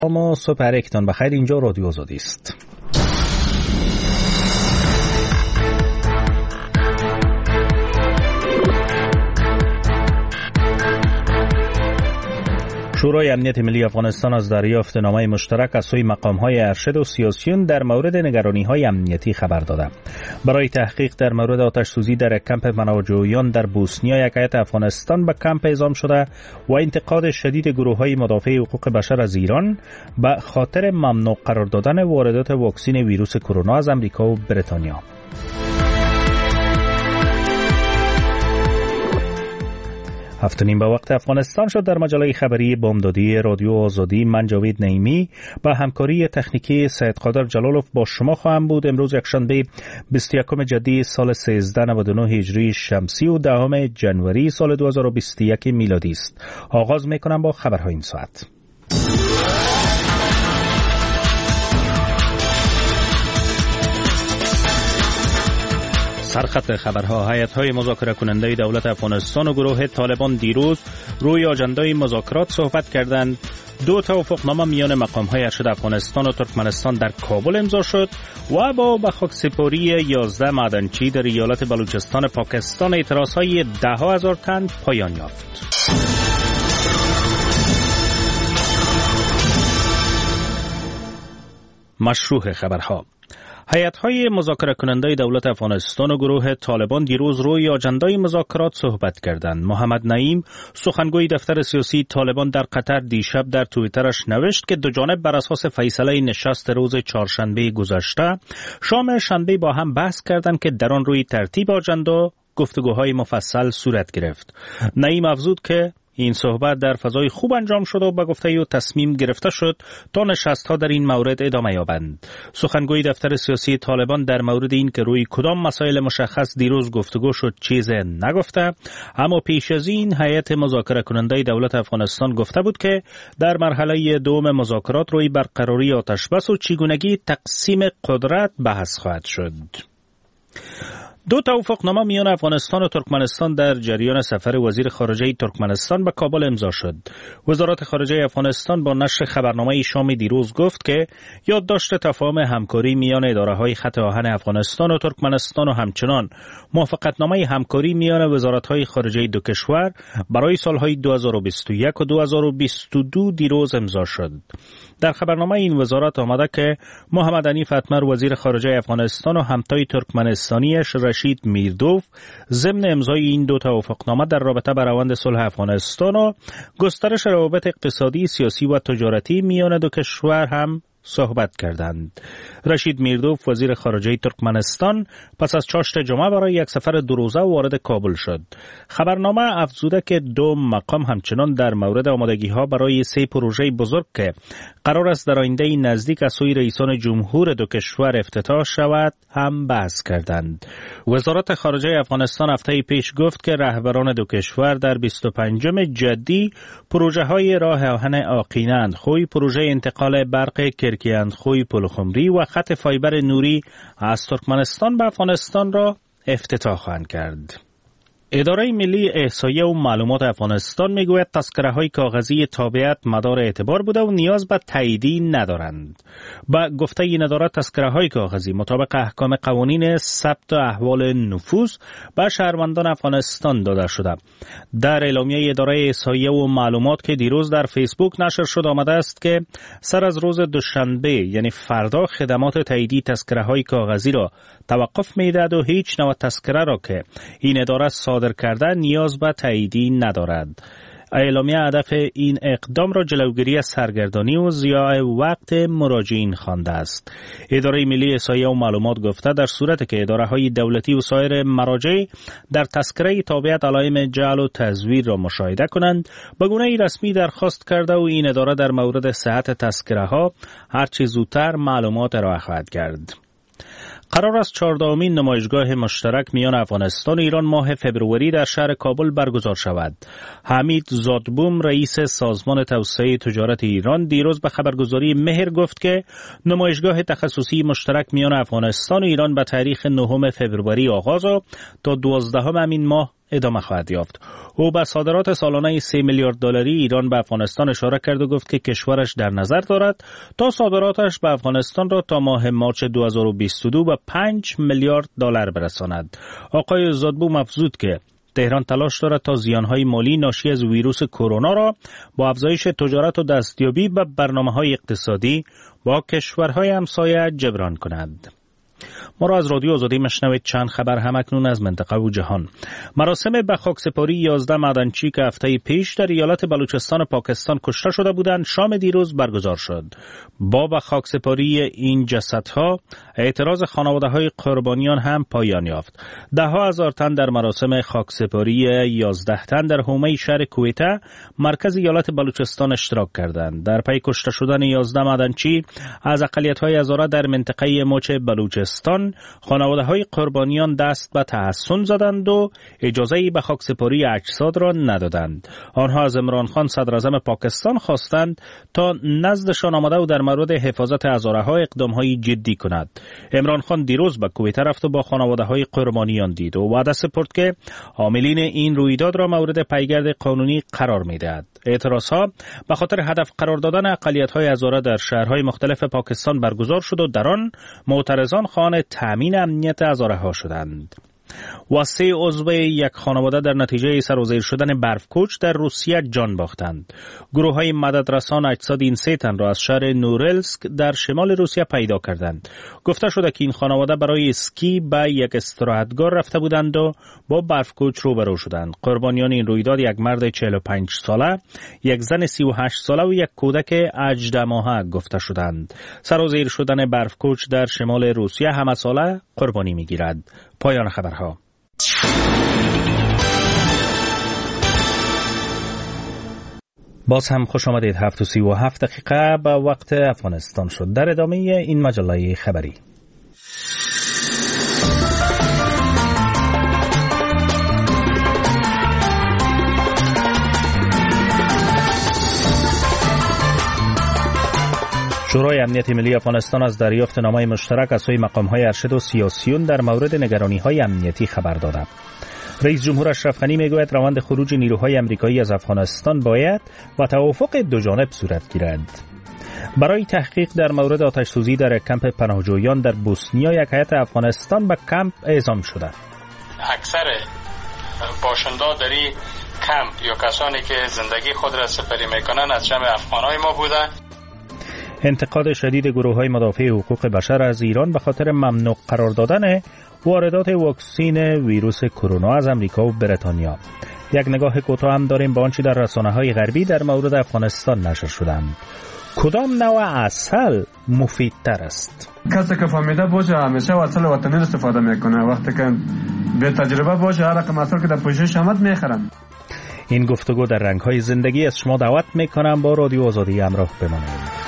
اما صبح هرکتان بخیر. اینجا رادیو آزادی است. شورای امنیت ملی افغانستان از دریافت نامه مشترک از سوی مقام‌های ارشد و سیاسیون در مورد نگرانی‌های امنیتی خبر داده. برای تحقیق در مورد آتش‌سوزی در کمپ مناجویان در بوسنیا، یک هیئت افغانستان به کمپ اعزام شده و انتقاد شدید گروه‌های مدافع حقوق بشر از ایران به خاطر ممنوع قرار دادن واردات واکسن ویروس کرونا از امریکا و بریتانیا. هفت نیم به وقت افغانستان شد. در مجله خبری بامدادی رادیو آزادی من جاوید نعیمی با همکاری تکنیکی سید قادر جلالوف با شما خواهم بود. امروز یکشنبه 21 جدی سال 1399 هجری شمسی و 10 جنوری سال 2021 میلادی است. آغاز میکنم با خبرهای این ساعت. سرخط خبرها: هیئت‌های مذاکره کننده دولت افغانستان و گروه طالبان دیروز روی آژندای مذاکرات صحبت کردند. 2 توافقنامه میان مقام‌های ارشد افغانستان و ترکمنستان در کابل امضا شد و با به خاکسپاری 11 معدنچی در ایالت بلوچستان پاکستان اعتراضهای 10,000 تن پایان یافت. مشروع خبرها: هیئت‌های مذاکره کننده دولت افغانستان و گروه طالبان دیروز روی آژندای مذاکرات صحبت کردند. محمد نعیم، سخنگوی دفتر سیاسی طالبان در قطر، دیشب در توییترش نوشت که دو جانب بر اساس فیصله نشست روز چهارشنبه گذشته شام شنبه با هم بحث کردند که در آن روی ترتیب آژندا گفتگوهای مفصل صورت گرفت. نعیم افزود که این صحبت در فضای خوب انجام شد و به گفته او تصمیم گرفته شد تا نشست‌ها در این مورد ادامه یابند. سخنگوی دفتر سیاسی طالبان در مورد این که روی کدام مسائل مشخص دیروز گفتگو شد چیزی نگفته، اما پیش از این هیئت مذاکره کننده دولت افغانستان گفته بود که در مرحله دوم مذاکرات روی برقراری آتشبس و چگونگی تقسیم قدرت بحث خواهد شد. 2 توافقنامه میان افغانستان و ترکمنستان در جریان سفر وزیر خارجه ترکمنستان به کابل امضا شد. وزارت خارجه افغانستان با نشر خبرنامه شام دیروز گفت که یادداشت تفاهم همکاری میان اداره‌های خط آهن افغانستان و ترکمنستان و همچنان موافقتنامه همکاری میان وزارت‌های خارجه دو کشور برای سالهای 2021 و 2022 دیروز امضا شد. در خبرنامه این وزارت آمده که محمد عنیف اتمر وزیر خارجه افغانستان و همتای ترکمنستانیش رشید میردوف ضمن امضای این 2 توافقنامه در رابطه با روند صلح افغانستان و گسترش روابط اقتصادی، سیاسی و تجارتی میان دو کشور هم صحبت کردند. رشید میردوف وزیر خارجه ترکمنستان پس از چاشت جمعه برای یک سفر 2 روزه وارد کابل شد. خبرنامه افزوده که 2 مقام همچنان در مورد آمادگی‌ها برای 3 پروژه بزرگ که قرار است در آینده نزدیک از سوی رئیسان جمهور دو کشور افتتاح شود هم بحث کردند. وزارت خارجه افغانستان هفته پیش گفت که رهبران دو کشور در 25 جدی پروژه‌های راه آهن آقین‌اندخوی، پروژه انتقال برق کرکی‌اندخوی پلخمری و خط فایبر نوری از ترکمنستان به افغانستان را افتتاح خواهند کرد. اداره ملی احصایه و معلومات افغانستان میگوید تذکره‌های کاغذی تابعیت مدار اعتبار بوده و نیاز به تاییدی ندارند. با گفته این اداره تذکره‌های کاغذی مطابق احکام قوانین ثبت احوال نفوذ به شهروندان افغانستان داده شده. در اعلامیه اداره احصایه و معلومات که دیروز در فیسبوک نشر شد آمده است که سر از روز دوشنبه یعنی فردا خدمات تاییدی تذکره‌های کاغذی را توقف می‌دهد و هیچ نوع تذکره را که این اداره صادر کرده نیاز به تاییدی ندارد. اعلامیه هدف این اقدام را جلوگیری از سرگردانی و ضیاع وقت مراجعین خوانده است. اداره ملی احصایه و معلومات گفته در صورتی که اداره‌های دولتی و سایر مراجع در تذکره تابعیت علائم جعل و تزویر را مشاهده کنند، به گونه‌ای رسمی درخواست کرده و این اداره در مورد صحت تذکره‌ها هرچه زودتر معلومات ارائه خواهد کرد. قرار است 14مین نمایشگاه مشترک میان افغانستان و ایران ماه فبروری در شهر کابل برگزار شود. حمید زادبوم رئیس سازمان توسعه تجارت ایران دیروز به خبرگزاری مهر گفت که نمایشگاه تخصصی مشترک میان افغانستان و ایران به تاریخ 9 فبروری آغاز و تا 12 همین ماه ادامه خواهد یافت. او به صادرات سالانه 3 میلیارد دلاری ایران به افغانستان اشاره کرد و گفت که کشورش در نظر دارد تا صادراتش به افغانستان را تا ماه مارچ 2022 به 5 میلیارد دلار برساند. آقای زادبوم افزود که تهران تلاش دارد تا زیانهای مالی ناشی از ویروس کرونا را با افزایش تجارت و دستیابی به برنامه‌های اقتصادی با کشورهای همسایه جبران کند. ما را از رادیو آزادی مشنوید. چند خبر همکنون از منطقه و جهان. مراسم به خاکسپاری 11 معدنچی که هفته پیش در ایالت بلوچستان پاکستان کشته شده بودند شام دیروز برگزار شد. با به خاکسپاری این جسدها اعتراض خانواده‌های قربانیان هم پایان یافت. ده‌ها هزار تن در مراسم خاکسپاری 11 تن در حومه شهر کویته مرکز ایالت بلوچستان اشتراک کردند. در پی کشته شدن 11 معدنچی از اقلیت‌های هزاره در منطقه مچ بلوچستان خانواده‌های قربانیان دست به تحسن زدند و اجازه‌ای به خاکسپاری اجساد را ندادند. آنها از عمران خان صدر اعظم پاکستان خواستند تا نزدشان آمده و در مورد حفاظت هزاره‌ها اقدام‌های جدی کند. عمران خان دیروز به کویت رفت و با خانواده‌های قربانیان دید و وعده سپرد که عاملین این رویداد را مورد پیگرد قانونی قرار می‌دهد. اعتراضها به خاطر هدف قرار دادن اقلیت‌های هزاره در شهرهای مختلف پاکستان برگزار شد و در آن معترضان خواهان تامین امنیت هزاره‌ها شدند. و 3 عضو یک خانواده در نتیجه سر و زیر شدن برفکوچ در روسیه جان باختند. گروه‌های مددرسان اجساد این 3 تن را از شهر نورلسک در شمال روسیه پیدا کردند. گفته شده که این خانواده برای اسکی به یک استراحتگاه رفته بودند و با برفکوچ روبرو شدند. قربانیان این رویداد یک مرد 45 ساله، یک زن 38 ساله و یک کودک 18 ماهه گفته شدند. سر و زیر شدن برفکوچ در شمال روسیه همه ساله قربانی می‌گیرد. پایان خبرها. باز هم خوش آمدید. 7:37 دقیقه به وقت افغانستان شد. در ادامه این مجله خبری. شورای امنیت ملی افغانستان از دریافت نامه مشترک از سوی مقام‌های ارشد و سیاسیون در مورد نگرانی‌های امنیتی خبر داد. رئیس جمهور اشرف غنی میگوید روند خروج نیروهای آمریکایی از افغانستان باید و توافق دو جانب صورت گیرد. برای تحقیق در مورد آتش‌سوزی در کمپ پناهجویان در بوسنیا یک هیئت افغانستان به کمپ اعزام شده. اکثر باشندگان در این کمپ یا کسانی که زندگی خود را سپری میکنن از جمع افغانای ما بوده. انتقاد شدید گروه‌های مدافع حقوق بشر از ایران به خاطر ممنوع قرار دادن واردات واکسن ویروس کرونا از امریکا و بریتانیا. یک نگاه کوتاه هم داریم به آنچه در رسانه‌های غربی در مورد افغانستان نشر شدند. کدام نوع عسل مفیدتر است؟ کسی که فهمیده باشه همیشه عسل وطنی استفاده میکنه. وقتی که به تجربه باشه هر رقم عسل که در پوشش آمد میخرن. این گفتگو در رنگ‌های زندگی از شما دعوت میکنم با رادیو آزادی همراه بمانید.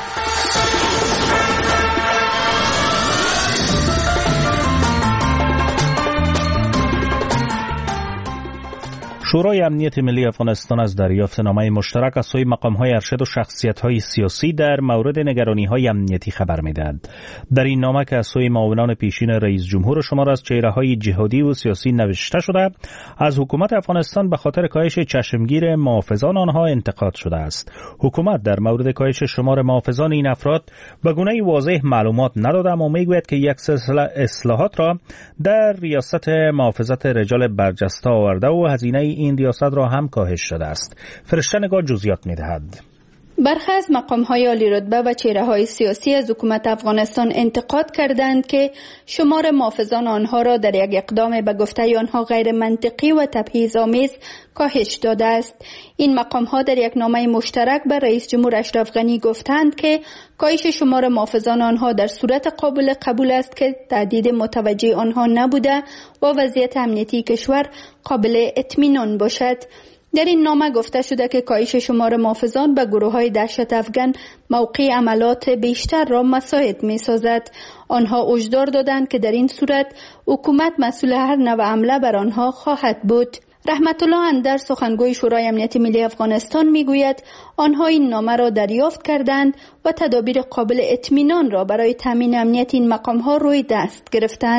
شورای امنیت ملی افغانستان از دریافت نامه مشترک از سوی مقام‌های ارشد و شخصیت‌های سیاسی در مورد نگرانی‌های امنیتی خبر می‌دهد. در این نامه که از سوی معاونان پیشین رئیس جمهور شمار از چهره‌های جهادی و سیاسی نوشته شده، از حکومت افغانستان به خاطر کاهش چشمگیر محافظان آنها انتقاد شده است. حکومت در مورد کاهش شمار محافظان این افراد به گونه‌ای واضح معلومات نداده، اما می‌گوید که یک سلسله اصلاحات را در ریاست محافظت رجال برجسته آورده و هزینه این ریاست را هم کاهش شده است. فرشته نگاه جزئیات می‌دهد. برخی از مقام‌های عالی رتبه و چهره‌های سیاسی از حکومت افغانستان انتقاد کردند که شمار محافظان آنها را در یک اقدام به گفته آنها غیر منطقی و تبعیض‌آمیز کاهش داده است. این مقام‌ها در یک نامه مشترک به رئیس جمهور اشرف غنی گفتند که کاهش شمار محافظان آنها در صورت قابل قبول است که تهدید متوجه آنها نبوده و وضعیت امنیتی کشور قابل اطمینان باشد. در این نامه گفته شده که کاهش شمار محافظان به گروه‌های دهشت افغان موقع عملات بیشتر را مساعد می‌سازد. آنها هشدار دادند که در این صورت حکومت مسئول هر نوع حمله بر آنها خواهد بود. رحمت الله اندر سخنگوی شورای امنیت ملی افغانستان میگوید آنها این نامه را دریافت کردند و تدابیر قابل اطمینان را برای تامین امنیت این مقام‌ها روی دست گرفتند.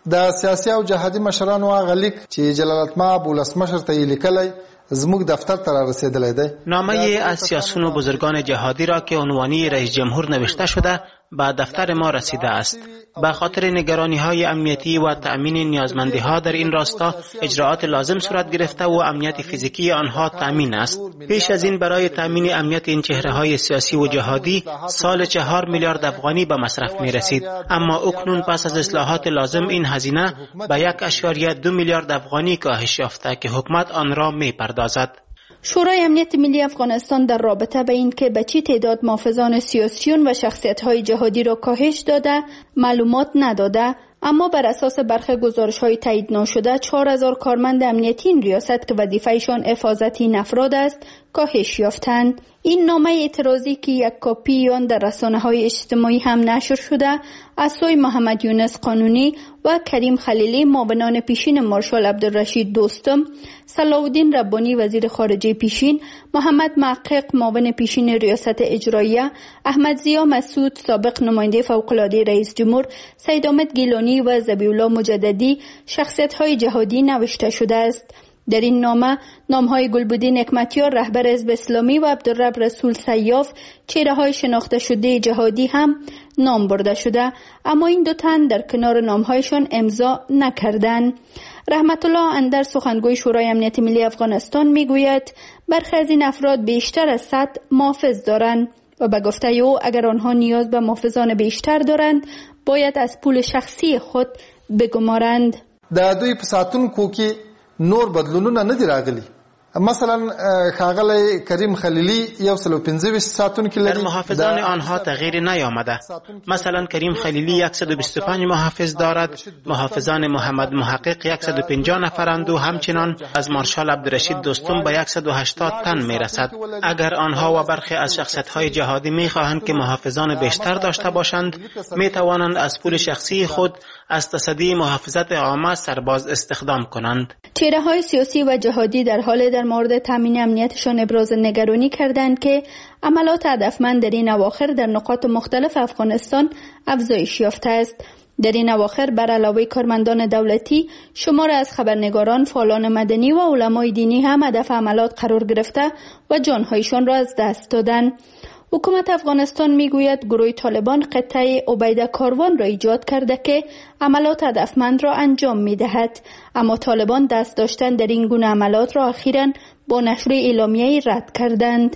د سیاسي او جهادي مشرانو هغه لیک چې جلالتمآب ولسمشر ته یې لیکلی زموږ دفتر ته رسیدلی دی. نامه از سیاسیون و بزرگان جهادی را که عنوانی رئیس جمهور نوشته شده به دفتر ما رسیده است. به خاطر نگرانی‌های امنیتی و تأمین نیازمندی‌ها در این راستا اجراعات لازم صورت گرفته و امنیت فیزیکی آنها تأمین است. پیش از این برای تأمین امنیت این چهره‌های سیاسی و جهادی سال 4 میلیارد افغانی به مصرف می‌رسید، اما اکنون پس از اصلاحات لازم این هزینه به 1.2 میلیارد افغانی کاهش یافته که حکومت آن را می‌پردازد. شورای امنیت ملی افغانستان در رابطه به این که به چه تعداد محافظان سیاسیون و شخصیت‌های جهادی را کاهش داده معلومات نداده، اما بر اساس برخی گزارش‌های تایید نشده 4000 کارمند امنیتی این ریاست که وظیفه‌شان حفاظت این افراد است کاهش یافتند. این نامه اعتراضی که یک کپی آن در رسانه‌های اجتماعی هم نشر شده از سوی محمد یونس قانونی و کریم خلیلی معاونان پیشین مارشال عبدالرشید دوستم، صلاح‌الدین ربانی وزیر خارجه پیشین، محمد محقق معاون پیشین ریاست اجراییه، احمد ضیا مسعود سابق نماینده فوق‌العاده رئیس جمهور، سید احمد گیلانی و ذبیح‌الله مجددی شخصیت‌های جهادی نوشته شده است. در این نام‌های گلبدین حکمتیار رهبر حزب اسلامی و عبدالرب رسول سیاف چهره‌های شناخته شده جهادی هم نام برده شده، اما این دو تن در کنار نام‌هایشان امضا نکردند. رحمت الله اندر سخنگوی شورای امنیت ملی افغانستان میگوید برخی از این افراد بیشتر از 100 محافظ دارند و به گفته او اگر آنها نیاز به محافظان بیشتر دارند باید از پول شخصی خود بگمارند. د دوی په ساتونکو کې نور بدلونونه نه دي راغلي. مثلا ښاغلی کریم خلیلی 115 ساتونکي لري. در محافظان آنها تغییری نیامده. مثلا کریم خلیلی 125 محافظ دارد، محافظان محمد محقق 150 نفرند و همچنان از مارشال عبدالرشید دوستم به 180 تن میرسد. اگر آنها و برخی از شخصیت‌های جهادی میخواهند که محافظان بیشتر داشته باشند، میتوانند از پول شخصی خود از تصدی محافظت عامه سرباز استخدام کنند. چهره‌های سیاسی و جهادی در حال در مورد تامین امنیتشان ابراز نگرانی کردند که عملات هدفمند در این اواخر در نقاط مختلف افغانستان افزایش یافته است. در این اواخر بر علاوه کارمندان دولتی، شمار از خبرنگاران، فعالان مدنی و علمای دینی هم هدف عملات قرار گرفته و جانهایشان را از دست دادند. حکومت افغانستان میگوید گروه طالبان قطعه عبیده کاروان را ایجاد کرده که عملات هدفمند را انجام میدهد، اما طالبان دست داشتن در این گونه عملات را اخیراً با نشر اعلامیه‌ای رد کردند.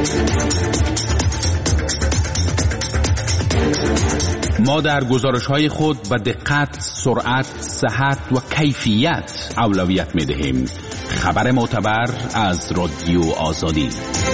ما در گزارش‌های خود به دقت، سرعت، صحت و کیفیت اولویت می‌دهیم. خبر معتبر از رادیو آزادی.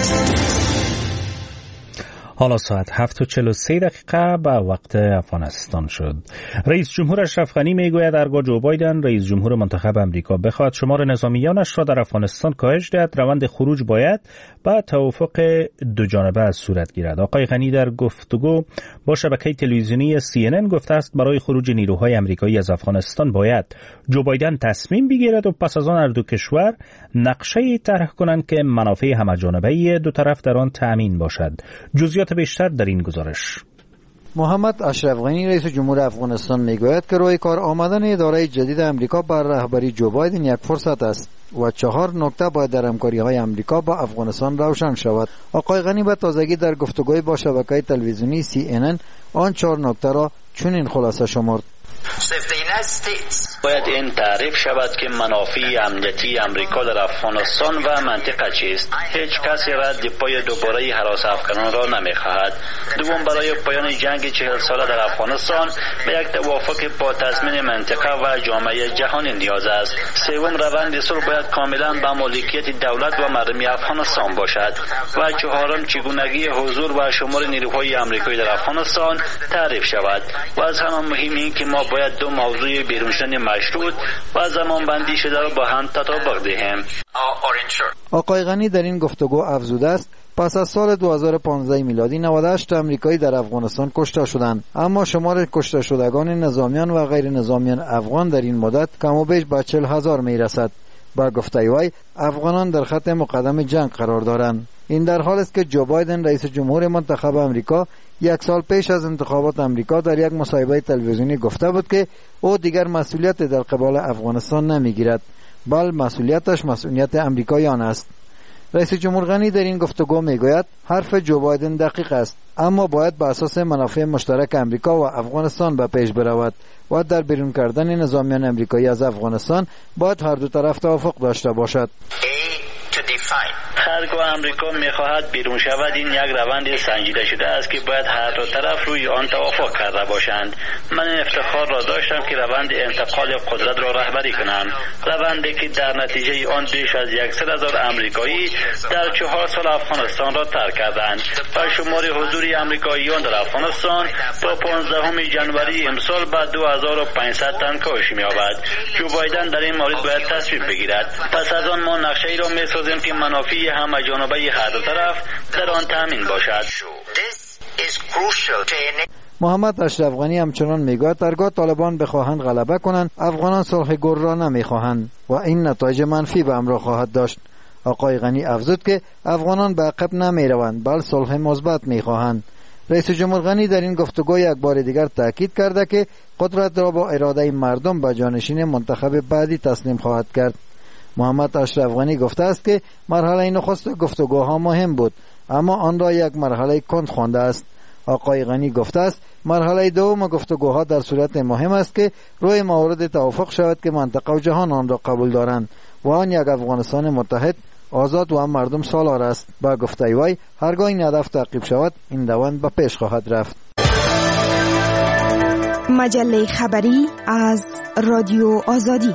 حالا ساعت 7:43 به وقت افغانستان شد. رئیس جمهور اشرف غنی میگوید هرگاه جو بایدن رئیس جمهور منتخب امریکا بخواهد شمار نظامیانش را در افغانستان کاهش دهد، روند خروج باید با توافق دو جانبه صورت گیرد. آقای غنی در گفتگو با شبکه تلویزیونی CNN گفته است برای خروج نیروهای امریکایی از افغانستان باید جو بایدن تصمیم بگیرد و پس از آن هر دو کشور نقشه‌ای طرح کنند که منافع همه‌جانبه دو طرف در آن تأمین باشد. جزئیات بیشتر در این گزارش. محمد اشرف غنی رئیس جمهور افغانستان میگوید که روی کار آمدن اداره جدید امریکا بر رهبری جو بایدن یک فرصت است و 4 نکته باید در همکاری‌های امریکا با افغانستان روشن شود. آقای غنی به تازگی در گفتگوی با شبکه تلویزیونی CNN آن 4 نکته را چنین خلاصه شمرد: باید این تعریف شود که منافع امنیتی امریکا در افغانستان و منطقه چیست. هیچ کسی رد پای دوباره هراس افغانان را نمیخواهد. دوم، برای پایان جنگ 40 ساله در افغانستان به یک توافق با تضمین منطقه و جامعه جهانی نیاز است. سوم، روند صلح باید کاملا به مالکیت دولت و مردم افغانستان باشد. و چهارم، چگونگی حضور و شمار نیروهای امریکایی در افغانستان تعریف شود. و از همه مهم این که ما باید دو موضوع بیرونشدن مشروط و زمانبندی شده را با هم تطابق دهیم. آقای غنی در این گفتگو افزوده است پس از سال 2015 میلادی 98 امریکایی در افغانستان کشته شدند، اما شمار کشته شدگان نظامیان و غیر نظامیان افغان در این مدت کم و بیش به 40,000 میرسد. با گفته وی افغانان در خط مقدم جنگ قرار دارند. این در حال است که جو بایدن رئیس جمهور منتخب امریکا یک سال پیش از انتخابات امریکا در یک مصاحبه تلویزیونی گفته بود که او دیگر مسئولیت در قبال افغانستان نمیگیرد، بل مسئولیتش مسئولیت امریکایان است. رئیس جمهور غنی در این گفتگو میگوید حرف جو بایدن دقیق است، اما باید بر اساس منافع مشترک امریکا و افغانستان به پیش برود و در بیرون کردن نظامیان امریکایی از افغانستان باید هر دو طرف توافق داشته باشد. هرگاه امریکا میخواهد بیرون شود، این یک روند سنجیده شده است که باید هر دو طرف روی آن توافق کرده باشند. من این افتخار را داشتم که روند انتقال قدرت را رهبری کنم، روندی که در نتیجه آن بیش از 100,000 امریکایی در 4 سال افغانستان را ترک کردند و شمار حضور امریکاییان در افغانستان با 15 جنوری امسال به 2500 تن کاهش می‌یابد. جو بایدن در این مورد باید تصمیم بگیرد. پس از آن ما نقشه‌ای را می‌سازیم که منافع همه جانبه هر دو طرف در آن تامین باشد. محمد اشرف غنی همچنان میگوید هرگاه طالبان بخواهند غلبه کنند، افغانان صلح گر را نمیخواهند و این نتایج منفی به همراه خواهد داشت. آقای غنی افزود که افغانان به عقب نمیروند، بل صلح مثبت میخواهند. رئیس جمهور غنی در این گفتگو یک بار دیگر تاکید کرده که قدرت را با اراده مردم به جانشین منتخب بعدی تسلیم خواهد کرد. محمد اشرف غنی گفته است که مرحله نخست گفتگوها مهم بود، اما آن را یک مرحله کند خوانده است. آقای غنی گفته است مرحله دوم گفتگوها در صورت مهم است که روی موارد توافق شود که منطقه و جهان آن را قبول دارند و آن یک افغانستان متحد، آزاد و مردم سالار است. با گفته وی هرگاه این هدف تعقیب شود، این روند به پیش خواهد رفت. مجله خبری از رادیو آزادی.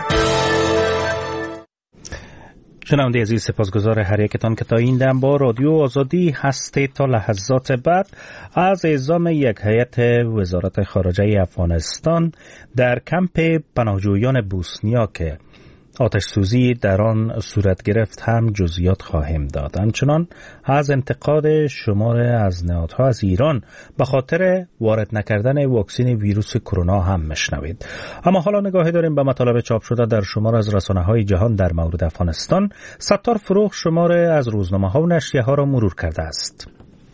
شنونده عزیز، سپاسگزار هر یکتان که تا این دم با رادیو آزادی هستید. تا لحظات بعد از اعزام یک هیئت وزارت خارجه افغانستان در کمپ پناهجویان بوسنیا که آتش سوزی در آن صورت گرفت هم جزئیات خواهیم داد. همچنان از انتقاد شمار از نهادها از ایران به خاطر وارد نکردن واکسن ویروس کرونا هم مشنوید. اما حالا نگاهی داریم به مطالب چاپ شده در شمار از رسانه‌های جهان در مورد افغانستان. ستار فروغ شمار از روزنامه‌ها و نشریه‌ها را مرور کرده است.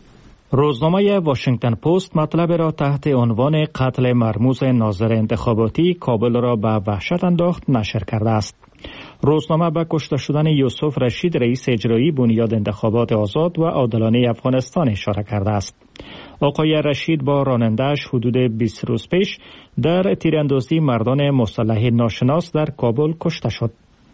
روزنامه واشنگتن پست مطلب را تحت عنوان قتل مرموز ناظر انتخاباتی کابل را به وحشت انداخت نشر کرده است. روزنامه به کشته شدن یوسف رشید رئیس اجرایی بنیاد انتخابات آزاد و عادلانه افغانستان اشاره کرده است. آقای رشید با راننده‌اش حدود 20 روز پیش در تیراندازی مردان مسلح ناشناس در کابل کشته شد.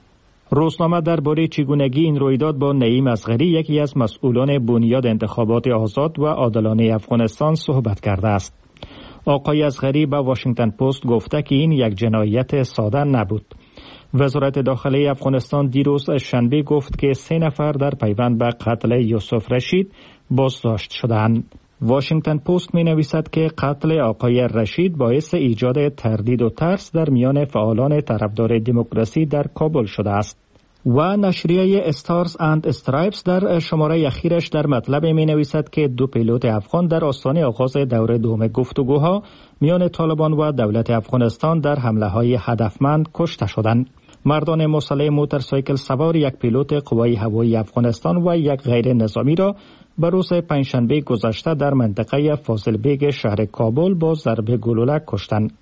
روزنامه درباره چگونگی این رویداد با نعیم اصغری، یکی از مسئولان بنیاد انتخابات آزاد و عادلانه افغانستان، صحبت کرده است. آقای اصغری به واشنگتن پست گفته که این یک جنایت ساده نبود. وزارت داخلی افغانستان دیروز شنبه گفت که 3 نفر در پیوند به قتل یوسف رشید بازداشت شدند. واشنگتن پست می نویسد که قتل آقای رشید باعث ایجاد تردید و ترس در میان فعالان طرفدار دموکراسی در کابل شده است. و نشریه استارز اند استرایپس در شماره اخیرش در مطلب می نویسد که 2 پیلوت افغان در آستانه آغاز دوره دوم گفتگوها میان طالبان و دولت افغانستان در حمله‌های هدفمند کشته شدند. مردان مسلح موتورسایکل سوار یک پیلوت قوای هوایی افغانستان و یک غیر نظامی را به روز پنجشنبه گذشته در منطقه فاضل بیگ شهر کابل با ضربه گلوله کشتند.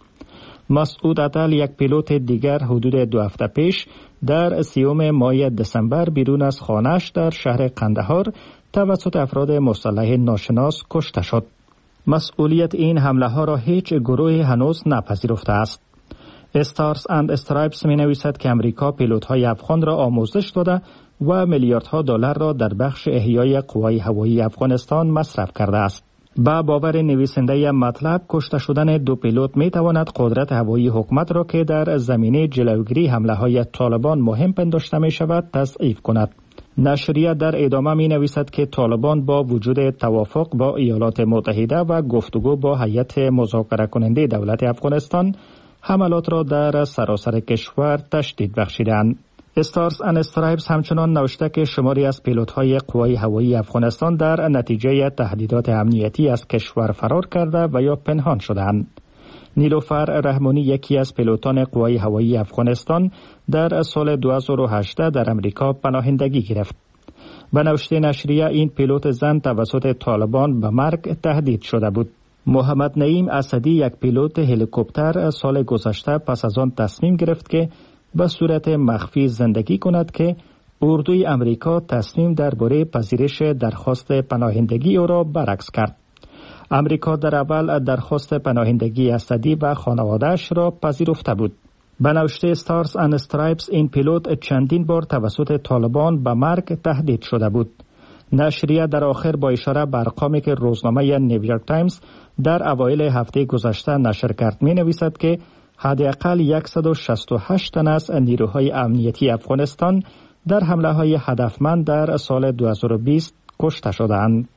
مسعود عدل، یک پیلوت دیگر، حدود 2 هفته پیش در 30 ماه دسامبر بیرون از خانه‌اش در شهر قندهار توسط افراد مسلح ناشناس کشته شد. مسئولیت این حمله ها را هیچ گروهی هنوز نپذیرفته است. استارز اند استرایپس می نویسد که امریکا پیلوت های افغان را آموزش داده و میلیاردها دلار را در بخش احیای قوای هوایی افغانستان مصرف کرده است. با باور نویسنده مطلب، کشته شدن 2 پیلوت می تواند قدرت هوایی حکومت را که در زمینه جلوگیری حمله های طالبان مهم پنداشته می شود تضعیف کند. نشریه در ادامه می نویسد که طالبان با وجود توافق با ایالات متحده و گفتگو با هیئت مذاکره کننده دولت افغانستان حملات را در سراسر کشور تشدید بخشیدند. استارز اند استرایپس همچنان نوشته که شماری از پیلوت‌های قوای هوایی افغانستان در نتیجه تهدیدات امنیتی از کشور فرار کرده و یا پنهان شدند. نیلوفر رحمانی، یکی از پیلوتان قوای هوایی افغانستان، در سال 2018 در امریکا پناهندگی گرفت. به نوشته نشریه این پیلوت زن توسط طالبان به مرگ تهدید شده بود. محمد نعیم اسدی یک پیلوت هلیکوپتر سال گذشته پس از آن تصمیم گرفت که به صورت مخفی زندگی کند که اردوی امریکا تصمیم درباره پذیرش درخواست پناهندگی او را برعکس کرد. امریکا در اول درخواست پناهندگی اسدی و خانواده‌اش را پذیرفته بود. به نوشته استارز اند استرایپس این پیلوت چندین بار توسط طالبان به مرگ تهدید شده بود. نشریه در آخر با اشاره به ارقامی که روزنامه نیویورک تایمز در اوایل هفته گذشته نشر کرد می نویسد که حداقل 168 تن از نیروهای امنیتی افغانستان در حمله های هدفمند در سال 2020 کشته شدند.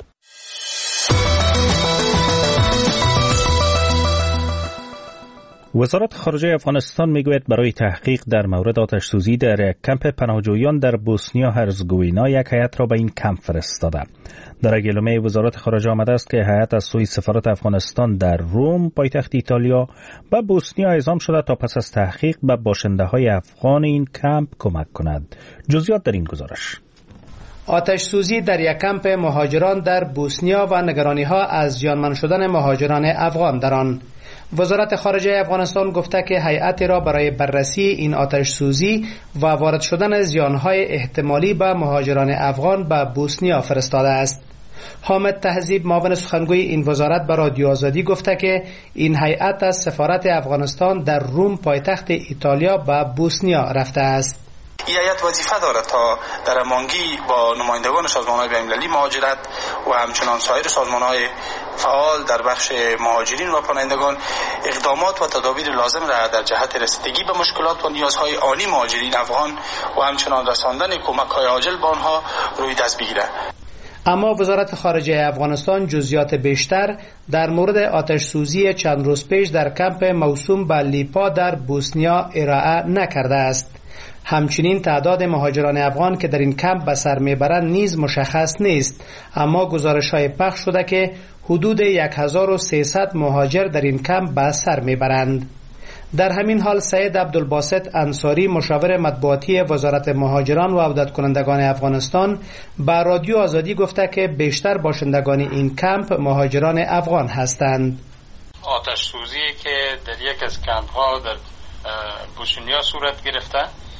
وزارت خارجه افغانستان میگوید برای تحقیق در مورد آتش‌سوزی در یک کمپ پناهجویان در بوسنیا هرزگوینا یک هیئت را به این کمپ فرستاده. در اعلامیه وزارت خارجه آمده است که هیئت از سوی سفارت افغانستان در روم پایتخت ایتالیا به بوسنیا اعزام شده تا پس از تحقیق به باشنده‌های افغان این کمپ کمک کند. جزئیات در این گزارش. آتش سوزی در یک کمپ مهاجران در بوسنیا و نگرانی‌ها از زیانمند شدن مهاجران افغان در آن. وزارت خارجه افغانستان گفته که هیئتی را برای بررسی این آتش سوزی و وارد شدن زیانهای احتمالی به مهاجران افغان به بوسنیا فرستاده است. حامد تهذیب معاون سخنگوی این وزارت به رادیو آزادی گفته که این هیئت از سفارت افغانستان در روم پایتخت ایتالیا به بوسنیا رفته است. این هیئت وظیفه دارد تا در هماهنگی با نمایندگان سازمان‌های بین‌المللی مهاجرت و همچنان سایر سازمان‌های فعال در بخش مهاجرین و پناهندگان اقدامات و تدابیر لازم را در جهت رسیدگی به مشکلات و نیازهای آنی مهاجرین افغان و همچنان رساندن کمک‌های عاجل به آنها روی دست بگیرد. اما وزارت خارجه افغانستان جزئیات بیشتر در مورد آتش سوزی چند روز پیش در کمپ موسوم به لیپا در بوسنیا ارائه نکرده است. همچنین تعداد مهاجران افغان که در این کمپ به سر میبرند نیز مشخص نیست، اما گزارش‌های پخش شده که حدود 1300 مهاجر در این کمپ به سر میبرند. در همین حال سید عبدالباسط انصاری مشاور مطبوعاتی وزارت مهاجران و عودت کنندگان افغانستان به رادیو آزادی گفته که بیشتر باشندگان این کمپ مهاجران افغان هستند. آتش سوزی که در یک از کمپ ها در بوسنیا صورت گرفته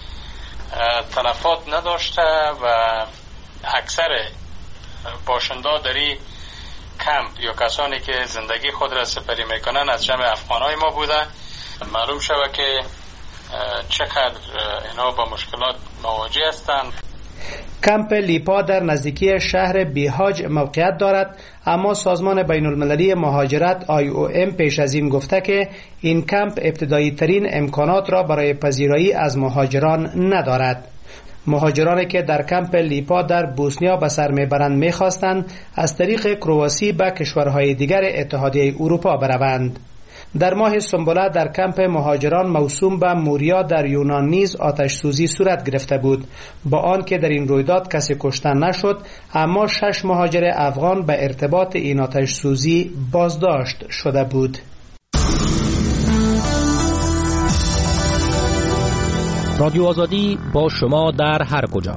تلفات نداشته و اکثر باشنده در این کمپ یا کسانی که زندگی خود را سپری میکنن از جمع افغانای ما بوده. معلوم شود که چقدر اینا با مشکلات مواجه هستند. کمپ لیپا در نزدیکی شهر بیهاج موقعیت دارد، اما سازمان بین المللی مهاجرت IOM پیش از این گفته که این کمپ ابتدایی ترین امکانات را برای پذیرایی از مهاجران ندارد. مهاجرانی که در کمپ لیپا در بوسنیا به سر میبرند میخواستند از طریق کرواسی به کشورهای دیگر اتحادیه اروپا بروند. در ماه سنبله در کمپ مهاجران موسوم به موریا در یونان نیز آتش سوزی صورت گرفته بود، با آنکه در این رویداد کسی کشته نشد، اما 6 مهاجر افغان به ارتباط این آتش سوزی بازداشت شده بود. رادیو آزادی با شما در هر کجا.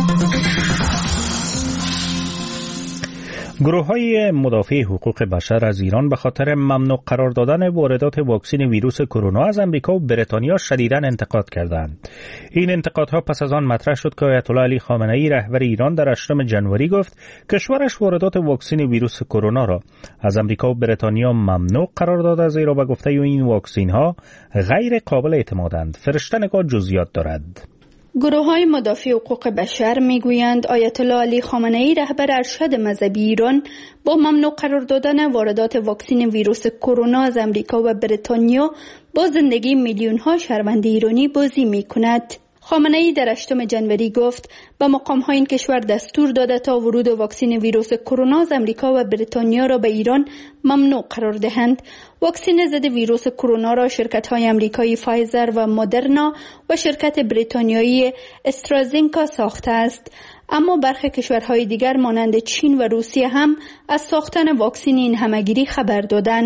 گروه‌های مدافع حقوق بشر از ایران به خاطر ممنوع قرار دادن واردات واکسن ویروس کرونا از امریکا و بریتانیا شدیداً انتقاد کردند. این انتقادها پس از آن مطرح شد که آیت الله علی خامنه‌ای رهبر ایران در 8 جنوری گفت کشورش واردات واکسن ویروس کرونا را از امریکا و بریتانیا ممنوع قرار داده، زیرا به گفته این واکسن‌ها غیر قابل اعتمادند. فرشته نگاه جزئیات دارد. گروه‌های مدافع حقوق بشر میگویند آیت الله علی خامنه‌ای رهبر ارشد مذهبی ایران با ممنوع قرار دادن واردات واکسن ویروس کرونا از امریکا و بریتانیا با زندگی میلیون‌ها شهروند ایرانی بازی می‌کند. خامنه‌ای در 8 جنوری گفت به مقام‌های این کشور دستور داده تا ورود واکسن ویروس کرونا از امریکا و بریتانیا را به ایران ممنوع قرار دهند. واکسن ضد ویروس کرونا را شرکت‌های امریکایی فایزر و مدرنا و شرکت بریتانیایی استرازینکا ساخته است، اما برخی کشورهای دیگر مانند چین و روسیه هم از ساختن واکسن این همگیری خبر دادند.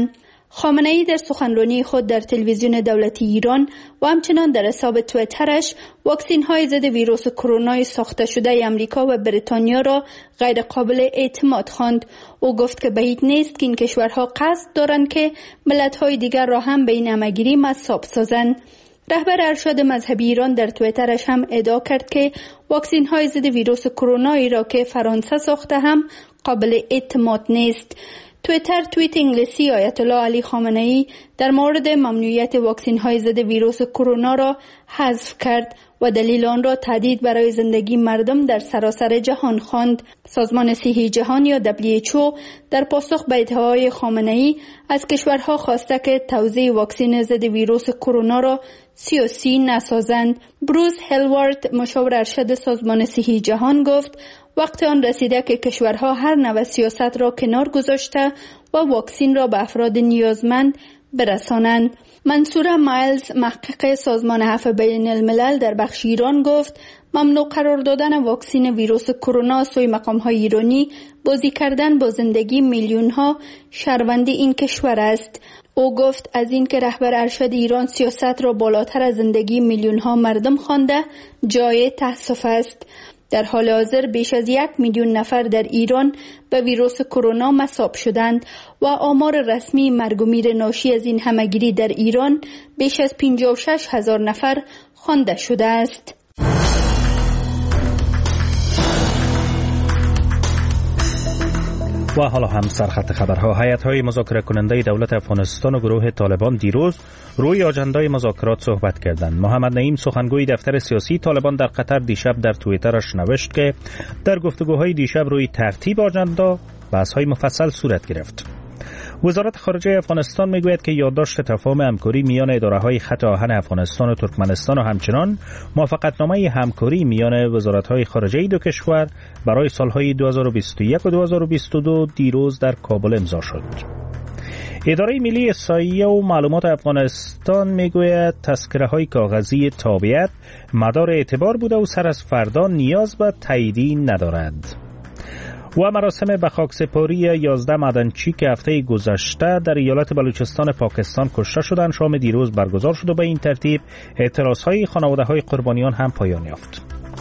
خامنه‌ای در سخنرانی خود در تلویزیون دولتی ایران و همچنان در حساب توییترش واکسین‌های ضد ویروس کرونا ساخته شده امریکا و بریتانیا را غیر قابل اعتماد خواند. او گفت که بعید نیست که این کشورها قصد دارند که ملت‌های دیگر را هم به این همه‌گیری مصاب سازند. رهبر ارشد مذهبی ایران در توییترش هم ادعا کرد که واکسین‌های ضد ویروس کرونا را که فرانسه ساخته هم قابل اعتماد نیست. توییت انگلیسی آیت الله علی خامنه‌ای در مورد ممنوعیت واکسین‌های ضد ویروس کرونا را حذف کرد و دلیل آن را تهدید برای زندگی مردم در سراسر جهان خواند. سازمان صحی جهان یا WHO در پاسخ به ادعاهای خامنه‌ای از کشورها خواسته که توزیع واکسن ضد ویروس کرونا را سیاسی نسازند. بروس هلوارد مشاور ارشد سازمان صحی جهان گفت وقت آن رسیده که کشورها هر نوع سیاست را کنار گذاشته و واکسن را به افراد نیازمند برسانند. منصوره مایلز محقق سازمان عفو بین الملل در بخش ایران گفت ممنوع قرار دادن واکسن ویروس کرونا سوی مقام‌های ایرانی بازی کردن با زندگی میلیون‌ها شهروند این کشور است. او گفت از این که رهبر ارشد ایران سیاست را بالاتر از زندگی میلیون‌ها مردم خوانده جای تأسف است. در حال حاضر بیش از 1 میلیون نفر در ایران به ویروس کرونا مصاب شدند و آمار رسمی مرگ و میر ناشی از این همه‌گیری در ایران بیش از 56,000 نفر خوانده شده است. و حالا هم سرخط خبرها. هیئت‌های مذاکره کننده دولت افغانستان و گروه طالبان دیروز روی آجندای مذاکرات صحبت کردند. محمد نعیم سخنگوی دفتر سیاسی طالبان در قطر دیشب در توییترش نوشت که در گفتگوهای دیشب روی ترتیب آجندا بحث‌های مفصل صورت گرفت. وزارت خارجه افغانستان میگوید که یادداشت تفاهم همکاری میان اداره‌های خط آهن افغانستان و ترکمنستان و همچنان موافقتنامه همکاری میان وزارت‌های خارجه دو کشور برای سالهای 2021 و 2022 دیروز در کابل امضا شد. اداره ملی احصایه و معلومات افغانستان میگوید تذکره‌های کاغذی تابعیت مدار اعتبار بوده و سر از فردا نیاز به تاییدی ندارد. و مراسم به خاکسپاری 11 معدنچی که هفته گذشته در ایالت بلوچستان پاکستان کشته شدند شام دیروز برگزار شد و به این ترتیب اعتراضهای خانواده‌های قربانیان هم پایان یافت.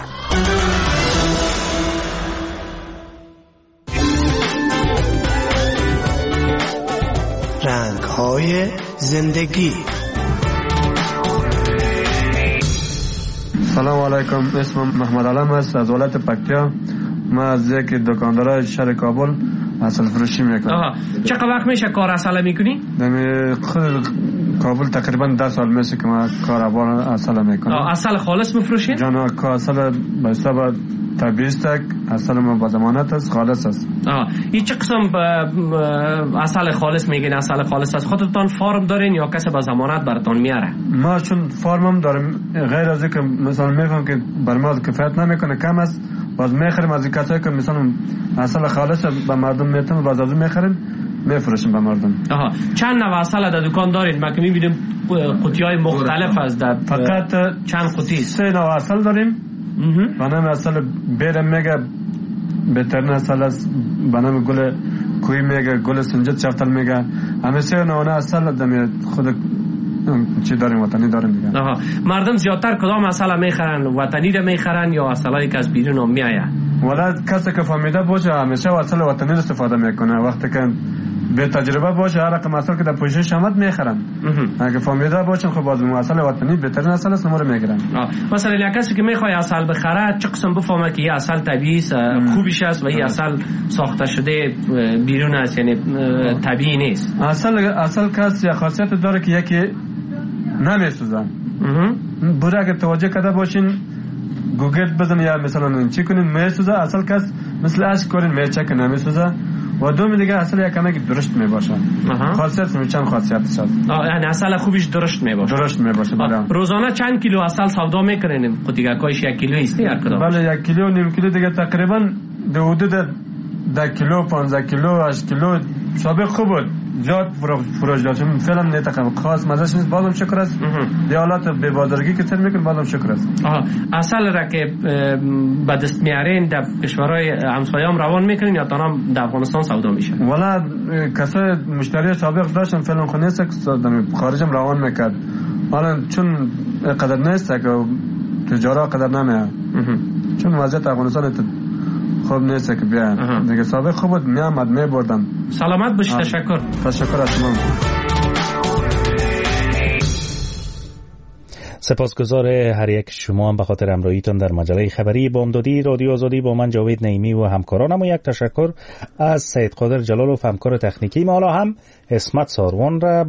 رنگ‌های زندگی. سلام علیکم، اسمم محمد علم است از ولایت پکتیا. ما از یک دکاندارای شهر کابل عسل فروشی میکنم. چقدر وقت میشه کار عسل میکنی؟ خود کابل تقریبا 10 سال میشه که ما کار عسل میکنم. عسل خالص میفروشی؟ جانا عسل به حساب طبیعی است، عسل ما با ضمانت است، خالص است. این چه قسم عسل خالص میگین؟ عسل خالص است خودتون فارم دارین یا کسی با ضمانت براتون میاره؟ ما چون فارمم داریم، غیر از اینکه مثلا میگم که بر ما کفایت نمیکنه، کم است، باز میخریم از کسایی که مثلا عسل خالص به مردم میتونیم، باز از میخریم میفروشیم به مردم. چند نوع عسل در دکان دارید؟ ما که میبینیم قوطی‌های مختلف از در فقط چند قوطی؟ 3 نوع عسل داریم. به نام عسل بیرم میگه، بهترین عسل است. به نام گل کوی میگه، گل سنجد شفتل میگه. همه 3 نوع عسل دم خود چی داریم، وطنی داریم دیگه. مردم زیادتر کدام عسل میخرن؟ وطنی رو میخرن یا عسلایی که از بیرون میآید؟ ولی کسی که فهمیده باشه همیشه عسل وطنی استفاده میکنه. وقتی که به تجربه باشه هر رقم عسل که در پوشش آمد میخرن. اگه فهمیده باشن خب باز عسل وطنی بهترین عسل است، نمره میگیرن. مثلا یک کسی که میخواد عسل بخره چه قسم بفهمه که این عسل طبیعی است، خوبیش است و این عسل ساخته شده بیرون است، یعنی طبیعی نیست؟ عسل کس یا خاصیت داره که یکی نمیسوزه. برای اگه توجه کرده باشین گوگل بزن یا مثلا چی کنین میسوزه. عسل کس مثل اشک کنین میچه که نمیسوزه. و دوم دیگه عسل یک کمی درشت میباشه. خاصیت چند خاصیتش هست. یعنی عسل خوبش درشت میباشه. درشت میباشه. روزانه چند کیلو عسل سودا میکنین؟ قوطیگاکایش 1 کیلو است هر کدام؟ بله 1 کیلو نیم کیلو دیگه تقریبا در حدود 10 کیلو 15 کیلو 8 کیلو سابق خوب بود. زیاد فروش داد چون فعلا نتقم خاص مزش نیست بازم شکر است یا حالات به بازارگی که تر میکنه بازم شکر است. اصل را که به دست میارین در کشورهای همسایه‌ام روان میکنین یا تنها در افغانستان سودا میشه؟ والا کسای مشتری سابق داشتن فعلا خو نیست که خارجم روان میکرد حالا چون قدر نیست که تجارت قدر نمیاد چون وضعیت افغانستان خوب نیست که بیان دیگه سابق خوب بود میامد میبردم. سلامت باشی. تشکر از شما. سپاسگزار هر یک شما هم به خاطر همراهیتان در مجله خبری بامدادی رادیو آزادی با من جاوید نعیمی و همکارانم و یک تشکر از سید قادر جلالوف همکار تکنیکی ما. حالا هم اسمت ساروان را